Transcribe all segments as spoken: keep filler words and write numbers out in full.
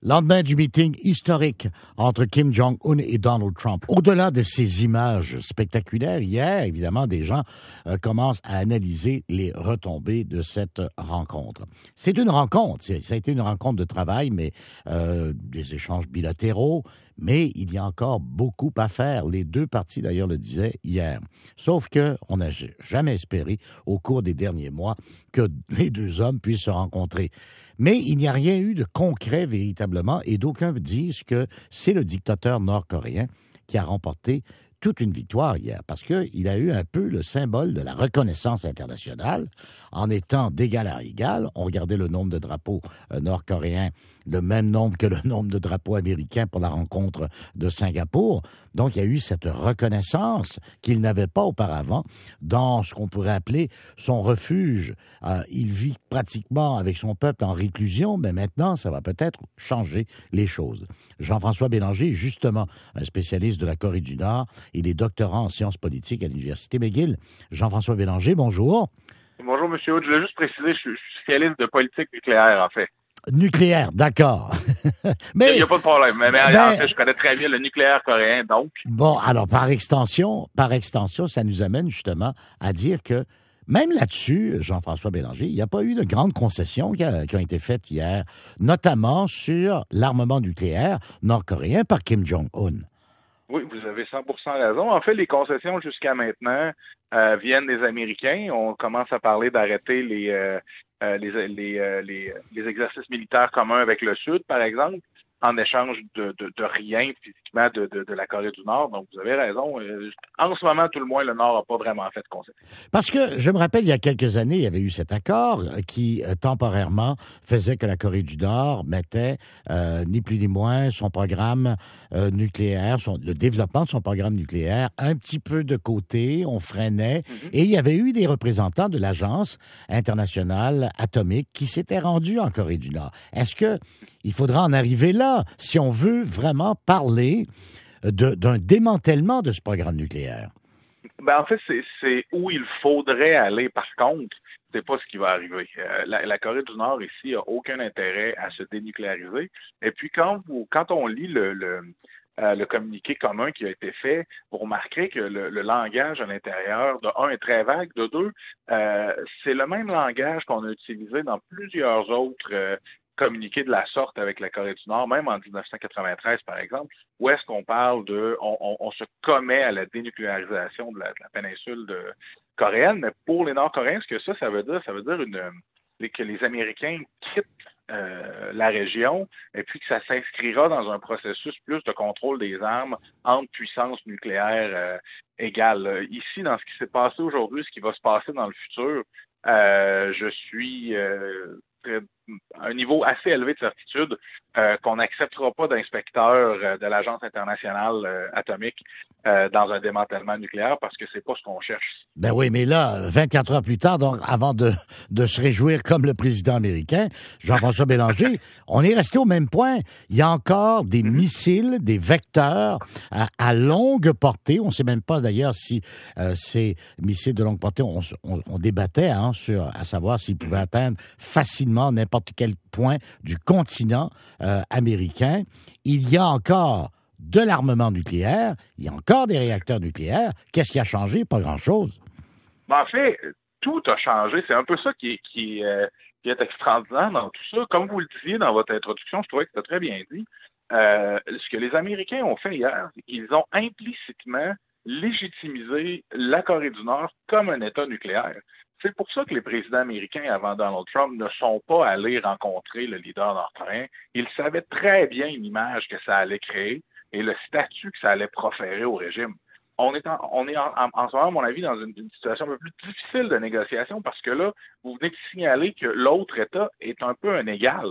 Lendemain du meeting historique entre Kim Jong-un et Donald Trump. Au-delà de ces images spectaculaires, hier, évidemment, des gens euh, commencent à analyser les retombées de cette rencontre. C'est une rencontre, c'est, ça a été une rencontre de travail, mais euh, des échanges bilatéraux, mais il y a encore beaucoup à faire. Les deux parties, d'ailleurs, le disaient hier. Sauf qu'on n'a jamais espéré, au cours des derniers mois, que les deux hommes puissent se rencontrer. Mais il n'y a rien eu de concret véritablement et d'aucuns disent que c'est le dictateur nord-coréen qui a remporté toute une victoire hier parce qu'il a eu un peu le symbole de la reconnaissance internationale en étant d'égal à égal. On regardait le nombre de drapeaux euh, nord-coréens, le même nombre que le nombre de drapeaux américains pour la rencontre de Singapour. Donc, il y a eu cette reconnaissance qu'il n'avait pas auparavant dans ce qu'on pourrait appeler son refuge. Euh, il vit pratiquement avec son peuple en réclusion, mais maintenant, ça va peut-être changer les choses. Jean-François Bélanger est justement un spécialiste de la Corée du Nord. Il est doctorant en sciences politiques à l'Université McGill. Jean-François Bélanger, bonjour. Bonjour, M. Hood. Je voulais juste préciser, je suis spécialiste de politique nucléaire, en fait. Nucléaire, d'accord. Mais il n'y a pas de problème. Mais, mais ben, en fait, je connais très bien le nucléaire coréen, donc. Bon, alors, par extension, par extension, ça nous amène justement à dire que même là-dessus, Jean-François Bélanger, il n'y a pas eu de grandes concessions qui, a, qui ont été faites hier, notamment sur l'armement nucléaire nord-coréen par Kim Jong-un. Oui, vous avez cent pour cent raison. En fait, les concessions jusqu'à maintenant euh, viennent des Américains. On commence à parler d'arrêter les, euh, euh, les, les, euh, les, les exercices militaires communs avec le Sud, par exemple, en échange de, de, de rien physiquement de, de, de la Corée du Nord. Donc, vous avez raison. En ce moment, tout le moins, le Nord n'a pas vraiment fait de concession. Parce que, je me rappelle, il y a quelques années, il y avait eu cet accord qui, euh, temporairement, faisait que la Corée du Nord mettait, euh, ni plus ni moins, son programme euh, nucléaire, son, le développement de son programme nucléaire, un petit peu de côté, on freinait. Mm-hmm. Et il y avait eu des représentants de l'Agence internationale atomique qui s'étaient rendus en Corée du Nord. Est-ce que il faudra en arriver là si on veut vraiment parler de, d'un démantèlement de ce programme nucléaire? Ben en fait, c'est, c'est où il faudrait aller. Par contre, c'est pas ce qui va arriver. Euh, la, la Corée du Nord ici a aucun intérêt à se dénucléariser. Et puis quand vous, quand on lit le, le Euh, le communiqué commun qui a été fait, vous remarquerez que le, le langage à l'intérieur, de un, est très vague, de deux, euh, c'est le même langage qu'on a utilisé dans plusieurs autres euh, communiqués de la sorte avec la Corée du Nord, même en dix-neuf cent quatre-vingt-treize, par exemple, où est-ce qu'on parle de, on, on, on se commet à la dénucléarisation de la, de la péninsule de, coréenne, mais pour les Nord-Coréens, ce que ça, ça veut dire, ça veut dire une, que les Américains quittent Euh, la région, et puis que ça s'inscrira dans un processus plus de contrôle des armes entre puissances nucléaires euh, égales. Ici, dans ce qui s'est passé aujourd'hui, ce qui va se passer dans le futur, euh, je suis euh, à un niveau assez élevé de certitude euh, qu'on n'acceptera pas d'inspecteurs euh, de l'Agence internationale euh, atomique euh, dans un démantèlement nucléaire parce que c'est pas ce qu'on cherche. Ben oui, mais là, vingt-quatre heures plus tard, donc avant de, de se réjouir comme le président américain, Jean-François Bélanger, on est resté au même point. Il y a encore des mm-hmm. missiles, des vecteurs à, à longue portée. On ne sait même pas d'ailleurs si euh, ces missiles de longue portée, on, on, on débattait hein, sur, à savoir s'ils pouvaient atteindre facilement n'importe quel point du continent euh, américain. Il y a encore de l'armement nucléaire, il y a encore des réacteurs nucléaires. Qu'est-ce qui a changé? Pas grand-chose. Ben, en fait, tout a changé. C'est un peu ça qui est, qui, euh, qui est extraordinaire dans tout ça. Comme vous le disiez dans votre introduction, je trouvais que c'était très bien dit. Euh, ce que les Américains ont fait hier, c'est qu'ils ont implicitement légitimisé la Corée du Nord comme un État nucléaire. C'est pour ça que les présidents américains avant Donald Trump ne sont pas allés rencontrer le leader nord-coréen. Ils savaient très bien l'image que ça allait créer et le statut que ça allait proférer au régime. On est, en, on est en, en, en ce moment, à mon avis, dans une, une situation un peu plus difficile de négociation parce que là, vous venez de signaler que l'autre État est un peu un égal.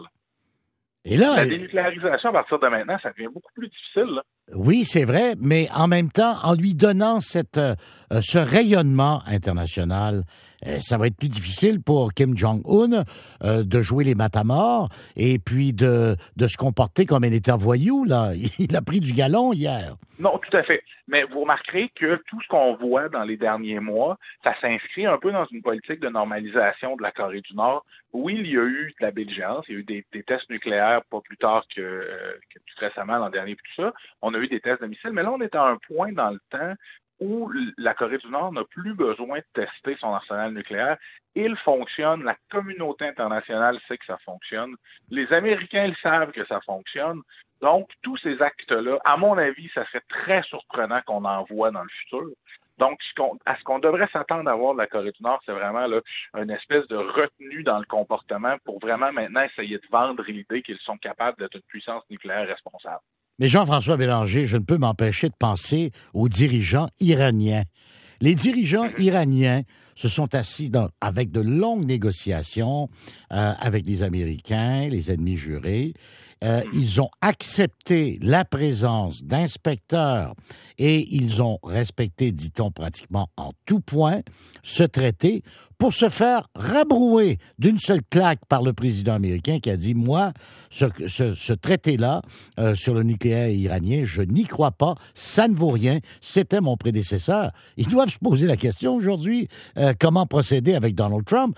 Et là, la dénucléarisation, à partir de maintenant, ça devient beaucoup plus difficile. Là. Oui, c'est vrai, mais en même temps, en lui donnant cette, euh, ce rayonnement international, euh, ça va être plus difficile pour Kim Jong-un euh, de jouer les matamors et puis de, de se comporter comme un État voyou, là. Il a pris du galon hier. Non, tout à fait. Mais vous remarquerez que tout ce qu'on voit dans les derniers mois, ça s'inscrit un peu dans une politique de normalisation de la Corée du Nord. Oui, il y a eu de la belligérance, il y a eu des, des tests nucléaires pas plus tard que, euh, que tout récemment, l'an dernier, puis tout ça. On a eu des tests de missiles, mais là, on est à un point dans le temps où la Corée du Nord n'a plus besoin de tester son arsenal nucléaire. Il fonctionne, la communauté internationale sait que ça fonctionne, les Américains le savent que ça fonctionne. Donc, tous ces actes-là, à mon avis, ça serait très surprenant qu'on en voit dans le futur. Donc, ce qu'on, à ce qu'on devrait s'attendre à voir de la Corée du Nord, c'est vraiment là, une espèce de retenue dans le comportement pour vraiment maintenant essayer de vendre l'idée qu'ils sont capables d'être une puissance nucléaire responsable. Mais Jean-François Bélanger, je ne peux m'empêcher de penser aux dirigeants iraniens. Les dirigeants iraniens se sont assis dans, avec de longues négociations euh, avec les Américains, les ennemis jurés. Euh, ils ont accepté la présence d'inspecteurs et ils ont respecté, dit-on pratiquement en tout point, ce traité pour se faire rabrouer d'une seule claque par le président américain qui a dit « Moi, ce, ce, ce traité-là euh, sur le nucléaire iranien, je n'y crois pas, ça ne vaut rien, c'était mon prédécesseur. » Ils doivent se poser la question aujourd'hui, euh, comment procéder avec Donald Trump.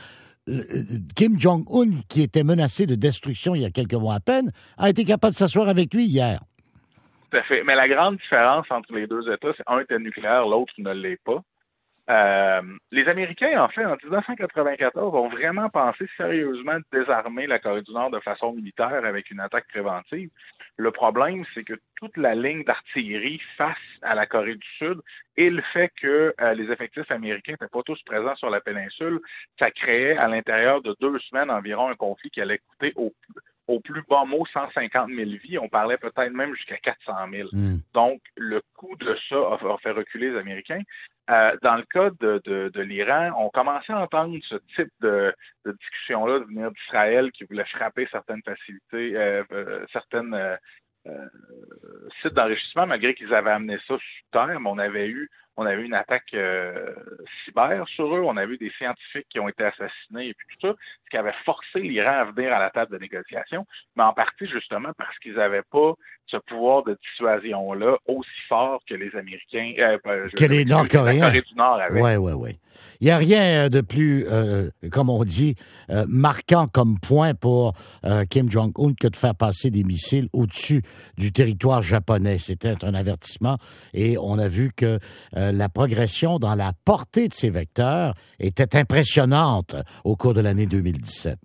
Kim Jong-un, qui était menacé de destruction il y a quelques mois à peine, a été capable de s'asseoir avec lui hier. Tout à fait. Mais la grande différence entre les deux États, c'est un était nucléaire, l'autre ne l'est pas. Euh, les Américains, en fait, en dix-neuf cent quatre-vingt-quatorze, ont vraiment pensé sérieusement de désarmer la Corée du Nord de façon militaire avec une attaque préventive. Le problème, c'est que toute la ligne d'artillerie face à la Corée du Sud et le fait que euh, les effectifs américains n'étaient pas tous présents sur la péninsule, ça créait à l'intérieur de deux semaines environ un conflit qui allait coûter au, au plus bas mot cent cinquante mille vies. On parlait peut-être même jusqu'à quatre cent mille. Mm. Donc, le coût de ça a, a fait reculer les Américains. Euh, dans le cas de, de, de l'Iran, on commençait à entendre ce type de, de discussion-là de venir d'Israël qui voulait frapper certaines facilités, euh, euh, certaines euh, euh, sites d'enrichissement, malgré qu'ils avaient amené ça sous terre, mais on avait eu on avait eu une attaque euh, cyber sur eux, on avait eu des scientifiques qui ont été assassinés et puis tout ça, ce qui avait forcé l'Iran à venir à la table de négociation, mais en partie justement parce qu'ils n'avaient pas ce pouvoir de dissuasion-là aussi fort que les Américains, euh, que les Nord-Coréens. La Corée du Nord avait. Oui, oui, oui. Il n'y a rien de plus, euh, comme on dit, euh, marquant comme point pour euh, Kim Jong-un que de faire passer des missiles au-dessus du territoire japonais. C'était un avertissement et on a vu que euh, la progression dans la portée de ces vecteurs était impressionnante au cours de l'année deux mille dix-sept.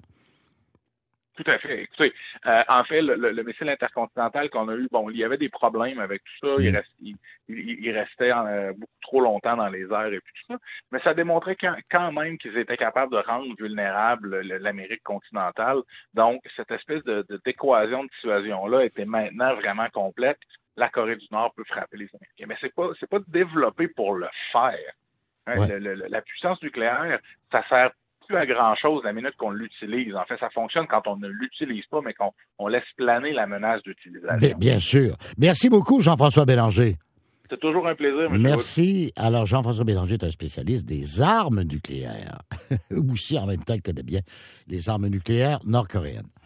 Tout à fait. Écoutez, euh, en fait, le, le, le missile intercontinental qu'on a eu, bon, il y avait des problèmes avec tout ça. Il, reste, il, il, il restait euh, beaucoup trop longtemps dans les airs et puis tout ça. Mais ça démontrait quand, quand même qu'ils étaient capables de rendre vulnérable l'Amérique continentale. Donc, cette espèce de, de d'équation de dissuasion-là était maintenant vraiment complète. La Corée du Nord peut frapper les Américains. Mais c'est pas, c'est pas développé pour le faire. Hein, ouais. le, le, la puissance nucléaire, ça sert plus à grand-chose la minute qu'on l'utilise. En fait, ça fonctionne quand on ne l'utilise pas, mais qu'on on laisse planer la menace d'utilisation. Bien, bien sûr. Merci beaucoup, Jean-François Bélanger. C'est toujours un plaisir, M. Merci. Wood. Alors, Jean-François Bélanger est un spécialiste des armes nucléaires. Aussi, en même temps, il connaît bien les armes nucléaires nord-coréennes.